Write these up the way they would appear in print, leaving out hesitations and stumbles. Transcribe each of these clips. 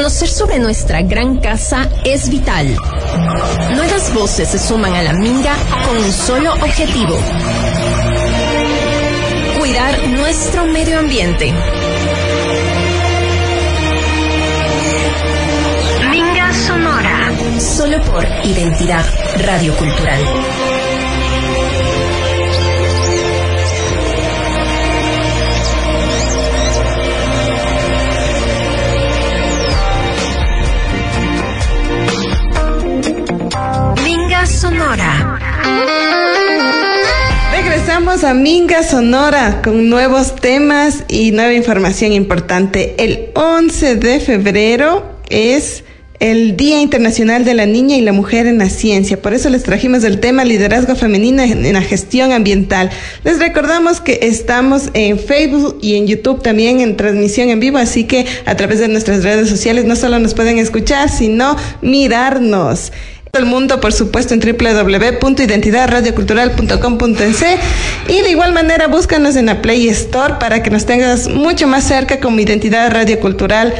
Conocer sobre nuestra gran casa es vital. Nuevas voces se suman a la Minga con un solo objetivo: cuidar nuestro medio ambiente. Minga Sonora. Solo por Identidad Radio Cultural. Minga Sonora. Regresamos a Minga Sonora con nuevos temas y nueva información importante. El 11 de febrero es el Día Internacional de la Niña y la Mujer en la Ciencia. Por eso les trajimos el tema liderazgo femenino en la gestión ambiental. Les recordamos que estamos en Facebook y en YouTube también en transmisión en vivo, así que a través de nuestras redes sociales no solo nos pueden escuchar, sino mirarnos. El mundo, por supuesto, en www.identidadradiocultural.com.es, y de igual manera búscanos en la Play Store para que nos tengas mucho más cerca como Identidad Radio Cultural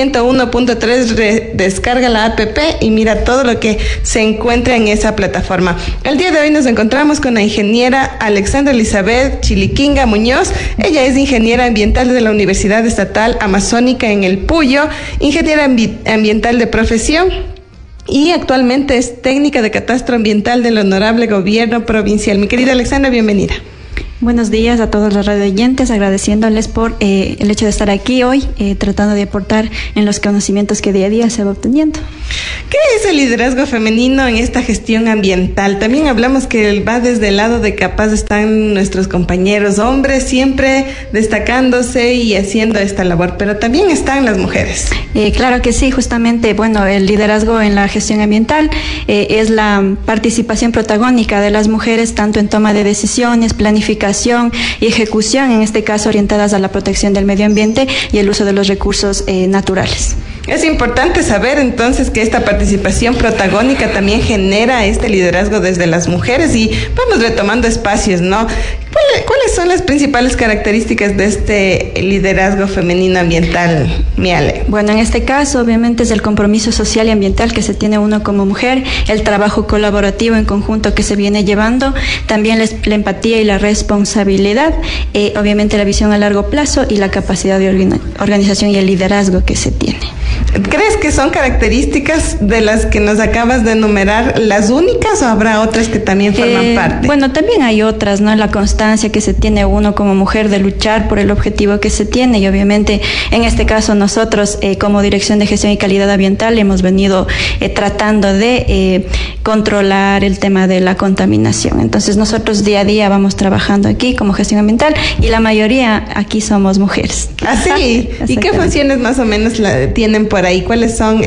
101.3. Descarga la app y mira todo lo que se encuentra en esa plataforma. El día de hoy nos encontramos con la ingeniera Alexandra Elizabeth Chiliquinga Muñoz. Ella es ingeniera ambiental de la Universidad Estatal Amazónica en El Puyo, ingeniera ambiental de profesión, y actualmente es técnica de catastro ambiental del Honorable Gobierno Provincial. Mi querida Alexandra, bienvenida. Buenos días a todos los radioyentes, agradeciéndoles por el hecho de estar aquí hoy, tratando de aportar en los conocimientos que día a día se va obteniendo. ¿Qué es el liderazgo femenino en esta gestión ambiental? También hablamos que va desde el lado de capaz están nuestros compañeros hombres, siempre destacándose y haciendo esta labor, pero también están las mujeres. Claro que sí, justamente, bueno, el liderazgo en la gestión ambiental es la participación protagónica de las mujeres, tanto en toma de decisiones, planificación y ejecución, en este caso orientadas a la protección del medio ambiente y el uso de los recursos naturales. Es importante saber entonces que esta participación protagónica también genera este liderazgo desde las mujeres, y vamos retomando espacios, ¿no? ¿Cuáles son las principales características de este liderazgo femenino ambiental, Miale? Bueno, en este caso obviamente es el compromiso social y ambiental que se tiene uno como mujer, el trabajo colaborativo en conjunto que se viene llevando, también la empatía y la responsabilidad, obviamente la visión a largo plazo y la capacidad de organización y el liderazgo que se tiene. ¿Crees que son características de las que nos acabas de enumerar las únicas, o habrá otras que también forman parte? Bueno, también hay otras, ¿no? La constancia que se tiene uno como mujer de luchar por el objetivo que se tiene, y obviamente en este caso nosotros como Dirección de Gestión y Calidad Ambiental hemos venido tratando de controlar el tema de la contaminación. Entonces nosotros día a día vamos trabajando aquí como gestión ambiental y la mayoría aquí somos mujeres. ¿Ah, sí? ¿Y qué funciones más o menos tienen por ahí? ¿Cuáles son?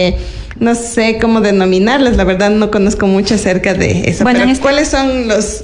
No sé cómo denominarlas, la verdad no conozco mucho acerca de eso. Bueno, pero ¿cuáles son los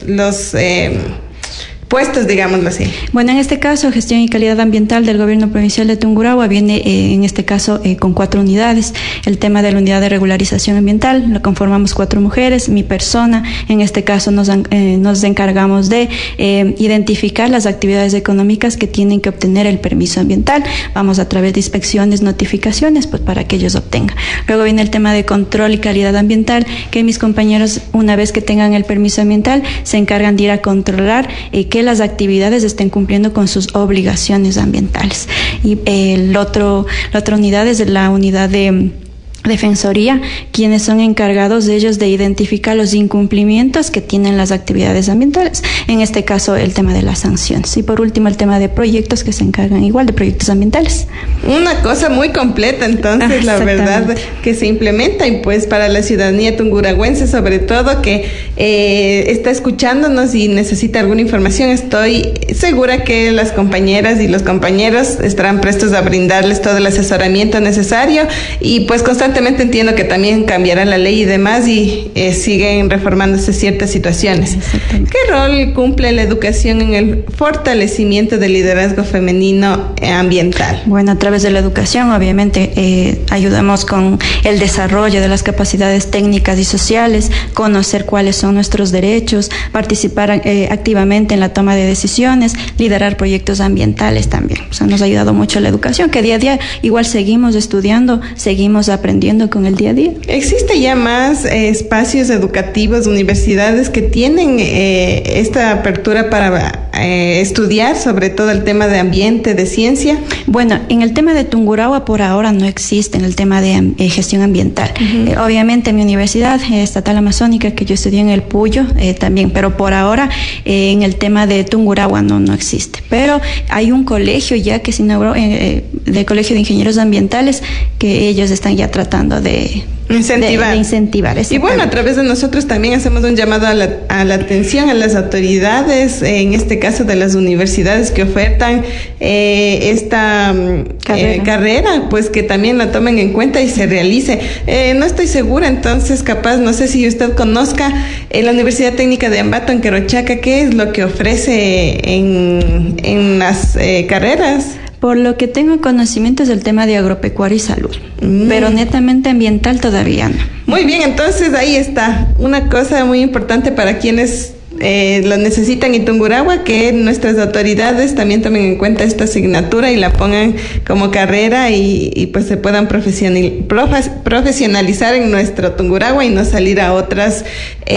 puestos, digámoslo así? Bueno, en este caso, Gestión y Calidad Ambiental del Gobierno Provincial de Tungurahua viene, en este caso, con 4 unidades. El tema de la unidad de regularización ambiental, lo conformamos 4 mujeres, mi persona. En este caso nos encargamos de identificar las actividades económicas que tienen que obtener el permiso ambiental. Vamos a través de inspecciones, notificaciones, pues para que ellos obtengan. Luego viene el tema de control y calidad ambiental, que mis compañeros, una vez que tengan el permiso ambiental, se encargan de ir a controlar que las actividades estén cumpliendo con sus obligaciones ambientales. Y la otra unidad es la unidad de Defensoría, quienes son encargados de ellos de identificar los incumplimientos que tienen las actividades ambientales, en este caso el tema de las sanciones, y por último el tema de proyectos, que se encargan igual de proyectos ambientales. Una cosa muy completa entonces, la verdad, que se implementa, y pues para la ciudadanía tunguragüense sobre todo que está escuchándonos y necesita alguna información, estoy segura que las compañeras y los compañeros estarán prestos a brindarles todo el asesoramiento necesario, y pues constantemente constantemente entiendo que también cambiará la ley y demás y siguen reformándose ciertas situaciones. ¿Qué rol cumple la educación en el fortalecimiento del liderazgo femenino ambiental? Bueno, a través de la educación, obviamente, ayudamos con el desarrollo de las capacidades técnicas y sociales, conocer cuáles son nuestros derechos, participar activamente en la toma de decisiones, liderar proyectos ambientales también. O sea, nos ha ayudado mucho la educación, que día a día igual seguimos estudiando, seguimos aprendiendo con el día a día. ¿Existe ya más espacios educativos, universidades que tienen esta apertura para estudiar sobre todo el tema de ambiente, de ciencia? Bueno, en el tema de Tungurahua por ahora no existe en el tema de gestión ambiental. Obviamente mi universidad estatal amazónica, que yo estudié en el Puyo, también, pero por ahora en el tema de Tungurahua no existe. Pero hay un colegio ya que se inauguró, del Colegio de Ingenieros Ambientales, que ellos están ya tratando de incentivar. Y bueno, a través de nosotros también hacemos un llamado a la atención a las autoridades, en este caso de las universidades que ofertan esta carrera, pues que también la tomen en cuenta y se realice. No estoy segura, entonces capaz, no sé si usted conozca la Universidad Técnica de Ambato en Querochaca, ¿qué es lo que ofrece en las carreras? Por lo que tengo conocimiento es el tema de agropecuaria y salud, pero netamente ambiental todavía no. Muy bien, entonces ahí está una cosa muy importante para quienes lo necesitan en Tungurahua, que nuestras autoridades también tomen en cuenta esta asignatura y la pongan como carrera y pues se puedan profesionalizar en nuestro Tungurahua y no salir a otras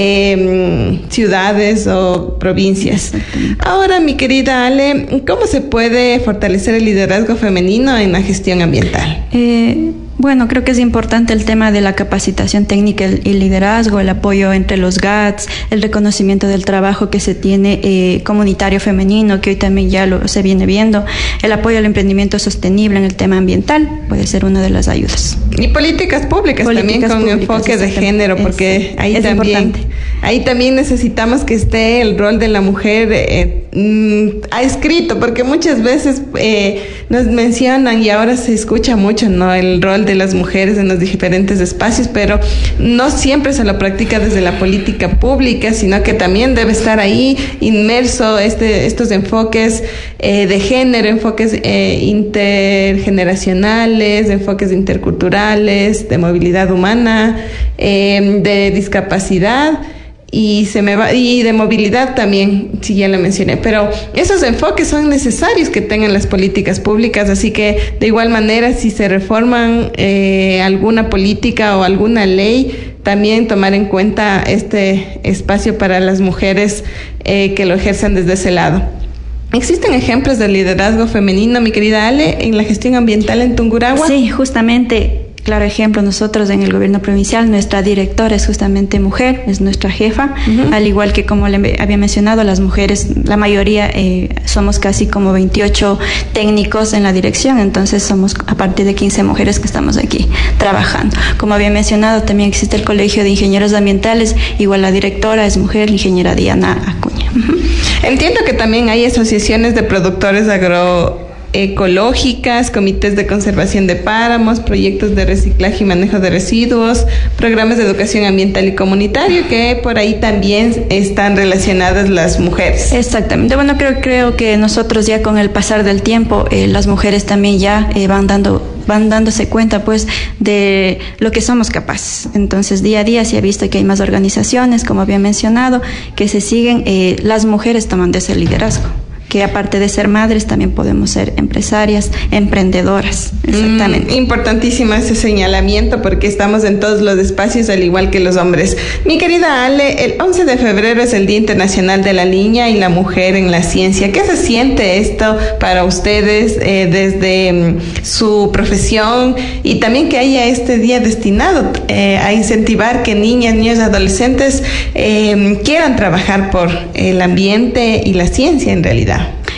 ciudades o provincias. Ahora, mi querida Ale, ¿cómo se puede fortalecer el liderazgo femenino en la gestión ambiental? Bueno, creo que es importante el tema de la capacitación técnica y liderazgo, el apoyo entre los GATS, el reconocimiento del trabajo que se tiene comunitario femenino, que hoy también ya se viene viendo, el apoyo al emprendimiento sostenible en el tema ambiental, puede ser una de las ayudas. Y políticas públicas también con enfoque de género, porque ahí también necesitamos que esté el rol de la mujer ha escrito, porque muchas veces nos mencionan y ahora se escucha mucho, ¿no?, el rol de las mujeres en los diferentes espacios, pero no siempre se lo practica desde la política pública, sino que también debe estar ahí inmerso estos enfoques de género, enfoques intergeneracionales, enfoques interculturales, de movilidad humana, de discapacidad. Y de movilidad también, sí, ya lo mencioné, pero esos enfoques son necesarios que tengan las políticas públicas, así que de igual manera, si se reforman alguna política o alguna ley, también tomar en cuenta este espacio para las mujeres que lo ejerzan desde ese lado. ¿Existen ejemplos de liderazgo femenino, mi querida Ale, en la gestión ambiental en Tungurahua? Sí, justamente. Claro ejemplo, nosotros en el gobierno provincial, nuestra directora es justamente mujer, es nuestra jefa, al igual que como le había mencionado, las mujeres, la mayoría somos casi como 28 técnicos en la dirección, entonces somos a partir de 15 mujeres que estamos aquí trabajando. Como había mencionado, también existe el Colegio de Ingenieros Ambientales, igual la directora es mujer, la ingeniera Diana Acuña. Entiendo que también hay asociaciones de productores agroecológicas, comités de conservación de páramos, proyectos de reciclaje y manejo de residuos, programas de educación ambiental y comunitario, que por ahí también están relacionadas las mujeres. Exactamente. Bueno, creo que nosotros ya con el pasar del tiempo, las mujeres también ya van dándose cuenta pues de lo que somos capaces. Entonces día a día se ha visto que hay más organizaciones, como había mencionado, que se siguen, las mujeres tomando ese liderazgo, que aparte de ser madres también podemos ser empresarias, emprendedoras. Exactamente. Importantísimo ese señalamiento, porque estamos en todos los espacios al igual que los hombres. Mi querida Ale, el 11 de febrero es el Día Internacional de la Niña y la Mujer en la Ciencia. ¿Qué se siente esto para ustedes desde su profesión, y también que haya este día destinado a incentivar que niñas, niños, adolescentes quieran trabajar por el ambiente y la ciencia en realidad?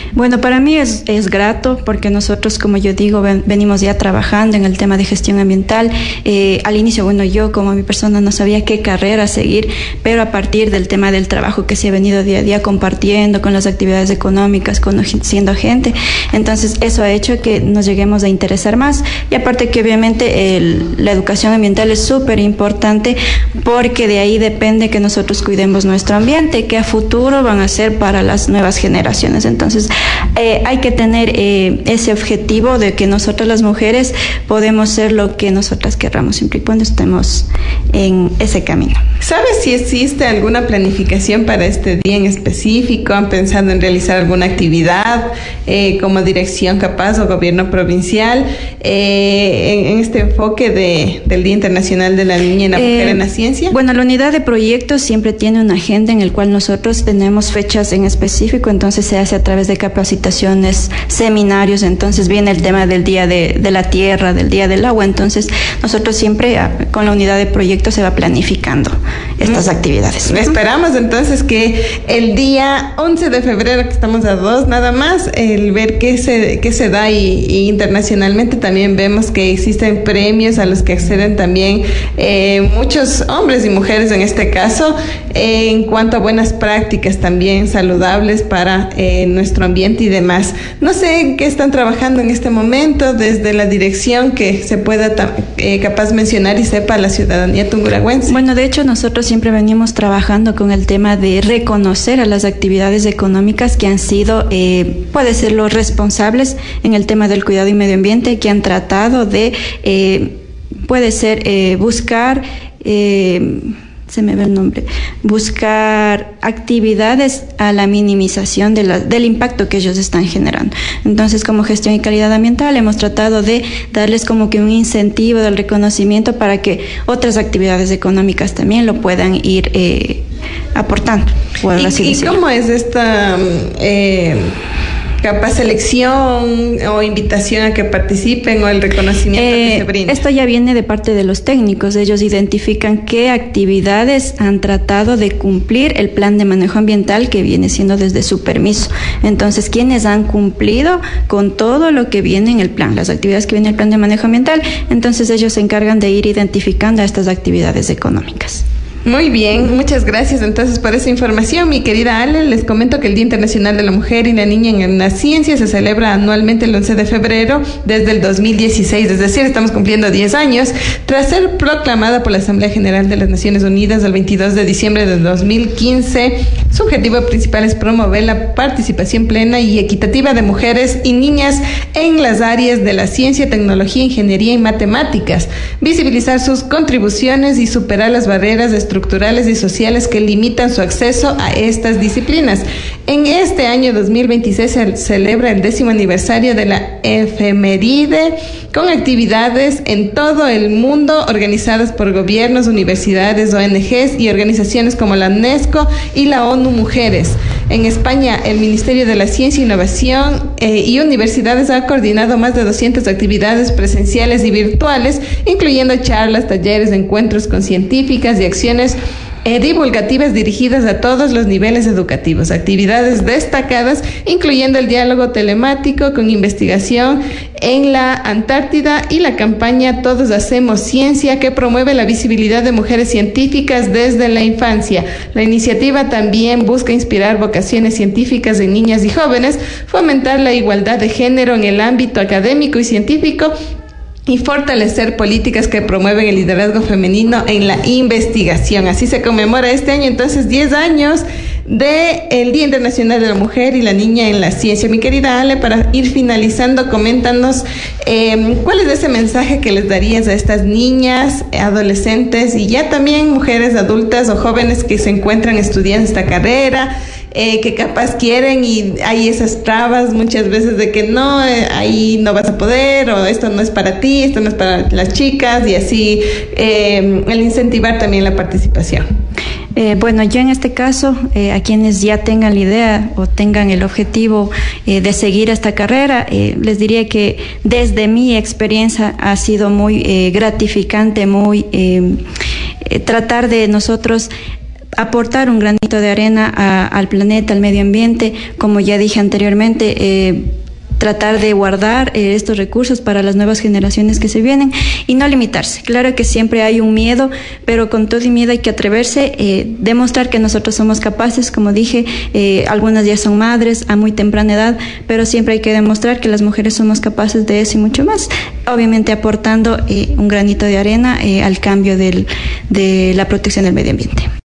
Bueno, para mí es grato porque nosotros, como yo digo, venimos ya trabajando en el tema de gestión ambiental. Al inicio, bueno, yo como mi persona no sabía qué carrera seguir, pero a partir del tema del trabajo que se ha venido día a día compartiendo con las actividades económicas, conociendo gente, entonces eso ha hecho que nos lleguemos a interesar más. Y aparte que obviamente la educación ambiental es súper importante porque de ahí depende que nosotros cuidemos nuestro ambiente, que a futuro van a ser para las nuevas generaciones. Entonces hay que tener ese objetivo de que nosotras las mujeres podemos ser lo que nosotras querramos, siempre y cuando estemos en ese camino. ¿Sabes si existe alguna planificación para este día en específico? ¿Han pensado en realizar alguna actividad como dirección capaz o gobierno provincial en este enfoque del Día Internacional de la Niña y la Mujer en la Ciencia? Bueno, la unidad de proyectos siempre tiene una agenda en la cual nosotros tenemos fechas en específico, entonces se hace a través de capacitaciones, seminarios, entonces viene el tema del Día de la Tierra, del Día del Agua, entonces nosotros siempre con la unidad de proyectos se va planificando estas actividades. Esperamos entonces que el día 11 de febrero, que estamos a 2 nada más, el ver qué se da y internacionalmente también vemos que existen premios a los que acceden también muchos hombres y mujeres en este caso, en cuanto a buenas prácticas también saludables para nuestro ambiente y demás. No sé en qué están trabajando en este momento desde la dirección que se pueda capaz mencionar y sepa la ciudadanía tungurahüense. Bueno, de hecho nosotros siempre venimos trabajando con el tema de reconocer a las actividades económicas que han sido, puede ser los responsables en el tema del cuidado y medio ambiente, que han tratado de, puede ser buscar, se me ve el nombre, buscar actividades a la minimización del impacto que ellos están generando. Entonces, como gestión y calidad ambiental, hemos tratado de darles como que un incentivo del reconocimiento para que otras actividades económicas también lo puedan ir aportando. ¿Y cómo es esta capaz selección o invitación a que participen o el reconocimiento que se brinda? Esto ya viene de parte de los técnicos. Ellos identifican qué actividades han tratado de cumplir el plan de manejo ambiental que viene siendo desde su permiso. Entonces, quienes han cumplido con todo lo que viene en el plan, las actividades que viene en el plan de manejo ambiental, entonces ellos se encargan de ir identificando a estas actividades económicas. Muy bien, muchas gracias entonces por esa información, mi querida Ale. Les comento que el Día Internacional de la Mujer y la Niña en la Ciencia se celebra anualmente el 11 de febrero desde el 2016, es decir, estamos cumpliendo 10 años, tras ser proclamada por la Asamblea General de las Naciones Unidas el 22 de diciembre de 2015. Su objetivo principal es promover la participación plena y equitativa de mujeres y niñas en las áreas de la ciencia, tecnología, ingeniería y matemáticas, visibilizar sus contribuciones y superar las barreras estructurales y sociales que limitan su acceso a estas disciplinas. En este año 2026 se celebra el 10º aniversario de la efeméride, con actividades en todo el mundo organizadas por gobiernos, universidades, ONGs y organizaciones como la UNESCO y la ONU Mujeres. En España, el Ministerio de la Ciencia, Innovación y Universidades ha coordinado más de 200 actividades presenciales y virtuales, incluyendo charlas, talleres, encuentros con científicas y acciones divulgativas dirigidas a todos los niveles educativos. Actividades destacadas incluyendo el diálogo telemático con investigación en la Antártida y la campaña Todos Hacemos Ciencia, que promueve la visibilidad de mujeres científicas desde la infancia. La iniciativa también busca inspirar vocaciones científicas en niñas y jóvenes, fomentar la igualdad de género en el ámbito académico y científico y fortalecer políticas que promueven el liderazgo femenino en la investigación. Así se conmemora este año, entonces, 10 años del Día Internacional de la Mujer y la Niña en la Ciencia. Mi querida Ale, para ir finalizando, coméntanos cuál es ese mensaje que les darías a estas niñas, adolescentes y ya también mujeres adultas o jóvenes que se encuentran estudiando esta carrera, que capaz quieren y hay esas trabas muchas veces de que no, ahí no vas a poder, o esto no es para ti, esto no es para las chicas, y así el incentivar también la participación. Bueno, yo en este caso, a quienes ya tengan la idea o tengan el objetivo de seguir esta carrera, les diría que desde mi experiencia ha sido muy gratificante, muy tratar de nosotros aportar un granito de arena al planeta, al medio ambiente, como ya dije anteriormente, tratar de guardar estos recursos para las nuevas generaciones que se vienen y no limitarse. Claro que siempre hay un miedo, pero con todo y miedo hay que atreverse, demostrar que nosotros somos capaces, como dije, algunas ya son madres a muy temprana edad, pero siempre hay que demostrar que las mujeres somos capaces de eso y mucho más, obviamente aportando un granito de arena al cambio de la protección del medio ambiente.